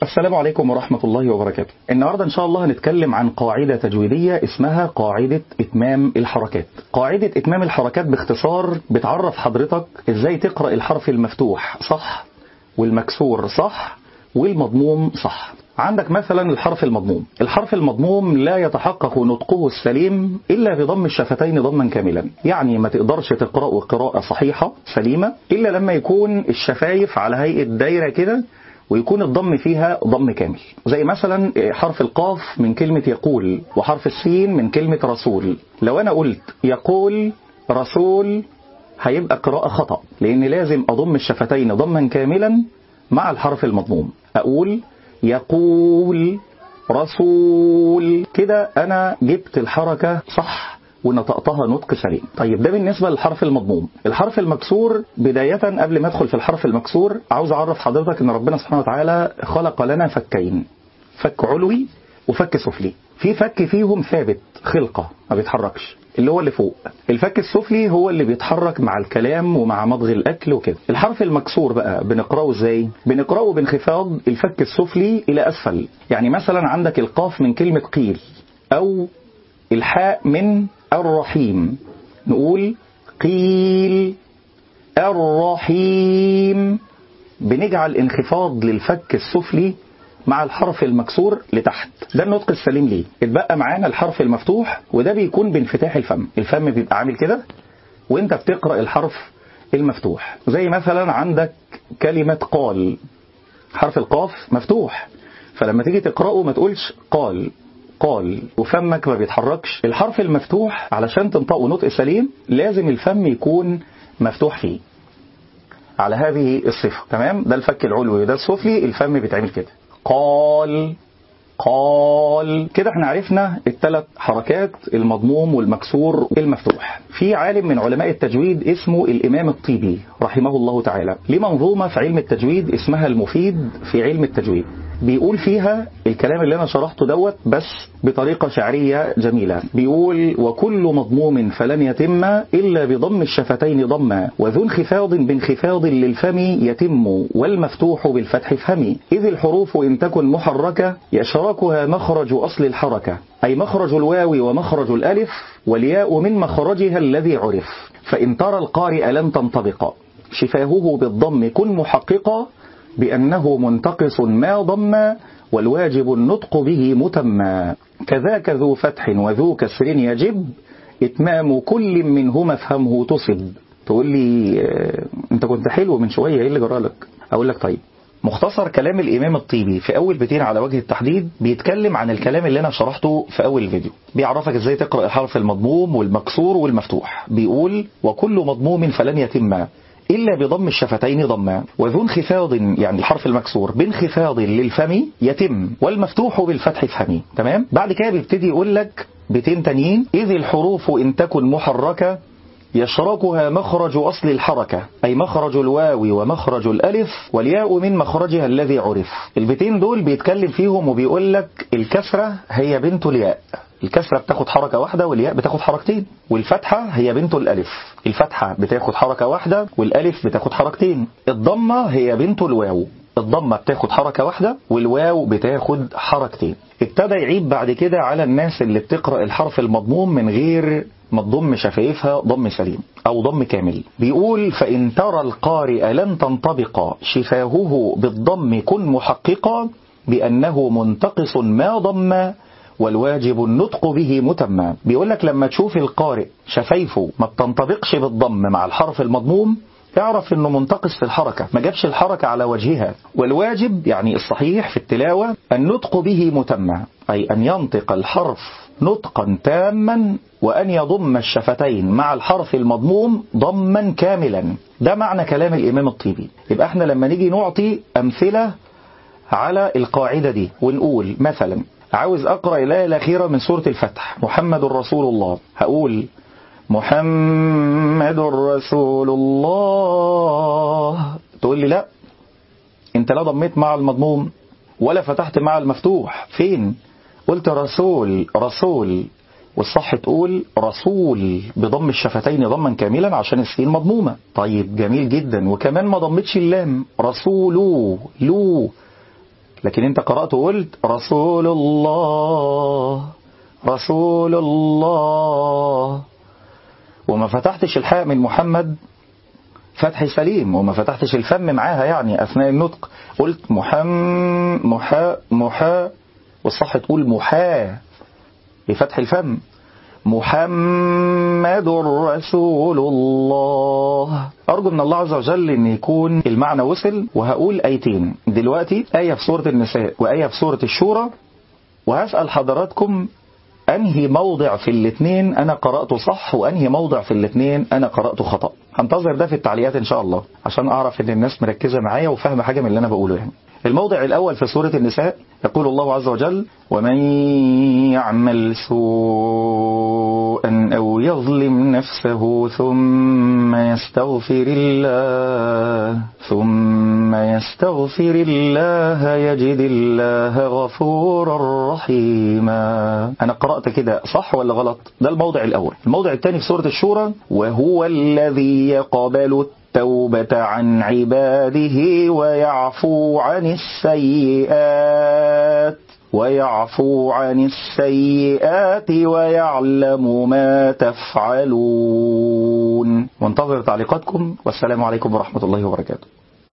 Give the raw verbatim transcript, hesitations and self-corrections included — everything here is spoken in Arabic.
السلام عليكم ورحمة الله وبركاته. النهاردة إن شاء الله هنتكلم عن قاعدة تجويدية اسمها قاعدة إتمام الحركات. قاعدة إتمام الحركات باختصار بتعرف حضرتك إزاي تقرأ الحرف المفتوح صح والمكسور صح والمضموم صح. عندك مثلا الحرف المضموم. الحرف المضموم لا يتحقق نطقه السليم إلا بضم الشفتين ضما كاملا، يعني ما تقدرش تقرأه قراءة صحيحة سليمة إلا لما يكون الشفايف على هيئة دايرة كده ويكون الضم فيها ضم كامل، زي مثلا حرف القاف من كلمة يقول وحرف السين من كلمة رسول. لو أنا قلت يقول رسول هيبقى قراءة خطأ، لأن لازم أضم الشفتين ضما كاملا مع الحرف المضموم. أقول يقول رسول، كده أنا جبت الحركة صح ونطقتها نطق سليم. طيب ده بالنسبة للحرف المضموم. الحرف المكسور بداية قبل ما ادخل في الحرف المكسور عاوز اعرف حضرتك ان ربنا سبحانه وتعالى خلق لنا فكين، فك علوي وفك سفلي. في فك فيهم ثابت خلقة ما بيتحركش اللي هو اللي فوق، الفك السفلي هو اللي بيتحرك مع الكلام ومع مضغ الاكل وكده. الحرف المكسور بقى بنقراه ازاي؟ بنقراه بانخفاض الفك السفلي الى اسفل. يعني مثلا عندك القاف من كلمة قيل او الحاء من الرحيم، نقول قيل الرحيم، بنجعل انخفاض للفك السفلي مع الحرف المكسور لتحت. ده النطق السليم ليه. اتبقى معانا الحرف المفتوح وده بيكون بانفتاح الفم، الفم بيبقى عامل كده وانت بتقرأ الحرف المفتوح. زي مثلا عندك كلمة قال، حرف القاف مفتوح، فلما تيجي تقرأه ما تقولش قال قال وفمك ما بيتحركش. الحرف المفتوح علشان تنطقه نطق سليم لازم الفم يكون مفتوح فيه على هذه الصفة. تمام؟ ده الفك العلوي وده السفلي، الفم بيتعمل كده قال قال. كده احنا عرفنا الثلاث حركات، المضموم والمكسور والمفتوح. في عالم من علماء التجويد اسمه الإمام الطيبي رحمه الله تعالى، ليه منظومة في علم التجويد اسمها المفيد في علم التجويد، بيقول فيها الكلام اللي انا شرحته دوت بس بطريقة شعرية جميلة. بيقول وكل مضموم فلن يتم إلا بضم الشفتين ضما، وذو انخفاض بانخفاض للفم يتم، والمفتوح بالفتح فهمي، إذ الحروف إن تكن محركة يشركها مخرج أصل الحركة، أي مخرج الواو ومخرج الألف، والياء من مخرجها الذي عرف. فإن ترى القارئ لن تنطبق شفاهه بالضم كن محققا، بأنه منتقص ما ضم، والواجب النطق به متما، كذاك ذو فتح وذو كسر يجب، إتمام كل منهما فهمه تصب. تقول لي اه انت كنت حلو من شوية، ايه اللي جرالك؟ اقول لك طيب، مختصر كلام الإمام الطيبي في أول بيتين على وجه التحديد بيتكلم عن الكلام اللي أنا شرحته في أول الفيديو، بيعرفك إزاي تقرأ الحرف المضموم والمكسور والمفتوح. بيقول وكل مضموم فلن يتم إلا بضم الشفتين ضما، وذو انخفاض يعني الحرف المكسور بانخفاض للفم يتم، والمفتوح بالفتح فهمي. تمام؟ بعد كده بيبتدي يقول لك بيتين تانيين، إذ الحروف إن تكن محركة يشركها مخرج أصل الحركة، أي مخرج الواو ومخرج الألف، والياء من مخرجها الذي عرف. البيتين دول بيتكلم فيهم وبيقول لك الكسرة هي بنت الياء، الكسرة بتاخد حركة واحدة والياء بتاخد حركتين، والفتحة هي بنت الألف، الفتحة بتاخد حركة واحدة والألف بتاخد حركتين، الضمة هي بنت الواو، الضمة بتاخد حركة واحدة والواو بتاخد حركتين. ابتدى يعيب بعد كده على الناس اللي بتقرأ الحرف المضموم من غير ما تضم شفايفها ضم سليم أو ضم كامل. بيقول فإن ترى القارئ لن تنطبق شفاهه بالضم كن محققا، بأنه منتقص ما ضم، والواجب النطق به متما. بيقول لك لما تشوف القارئ شفايفه ما بتنطبقش بالضم مع الحرف المضموم اعرف انه منتقص في الحركة، ما جابش الحركة على وجهها. والواجب يعني الصحيح في التلاوة النطق به متما، أي أن ينطق الحرف نطقا تاما، وأن يضم الشفتين مع الحرف المضموم ضما كاملا. ده معنى كلام الإمام الطيبي. يبقى احنا لما نيجي نعطي أمثلة على القاعدة دي ونقول مثلا عاوز أقرأ الآية الأخيرة من سورة الفتح محمد رسول الله، هقول محمد رسول الله، تقول لي لا انت لا ضميت مع المضموم ولا فتحت مع المفتوح. فين؟ قلت رسول رسول، والصح تقول رسول بضم الشفتين ضما كاملا عشان السين مضمومة. طيب جميل جدا، وكمان ما ضمتش اللام رسولو لو، لكن انت قرأت وقلت رسول الله رسول الله، وما فتحتش الحاء من محمد فتح سليم، وما فتحتش الفم معاها يعني أثناء النطق، قلت محم محا محا، والصح تقول محا بفتح الفم. محمد رسول الله. أرجو من الله عز وجل أن يكون المعنى وصل. وهقول آيتين دلوقتي، آية في سورة النساء وآية في سورة الشورى، وهسأل حضراتكم أنهي موضع في الاثنين أنا قرأته صح وأنهي موضع في الاثنين أنا قرأته خطأ. هنتظر ده في التعليقات إن شاء الله عشان أعرف أن الناس مركزة معايا وفاهمة حاجة من اللي أنا بقوله يعني. الموضع الأول في سورة النساء يقول الله عز وجل: ومن يعمل سوءا أو يظلم نفسه ثم يستغفر الله ثم يستغفر الله يجد الله غفورا رحيما. أنا قرأت كده صح ولا غلط؟ ده الموضع الأول. الموضع الثاني في سورة الشورى: وهو الذي يقبل التوبة عن عباده ويعفو عن السيئات ويعفو عن السيئات ويعلم ما تفعلون. وانتظر تعليقاتكم، والسلام عليكم ورحمة الله وبركاته.